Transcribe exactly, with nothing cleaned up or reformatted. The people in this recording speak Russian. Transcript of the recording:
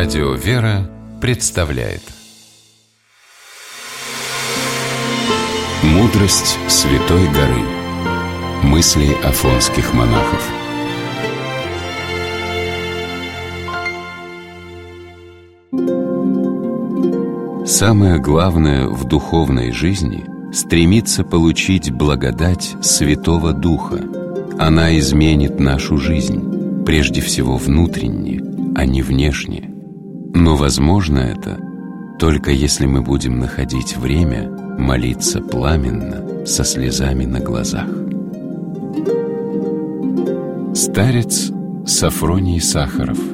Радио «Вера» представляет «Мудрость Святой горы». Мысли афонских монахов. Самое главное в духовной жизни – стремиться получить благодать Святого Духа. Она изменит нашу жизнь, прежде всего внутренне, а не внешне. Но возможно это только если мы будем находить время молиться пламенно, со слезами на глазах. Старец Сафроний Сахаров.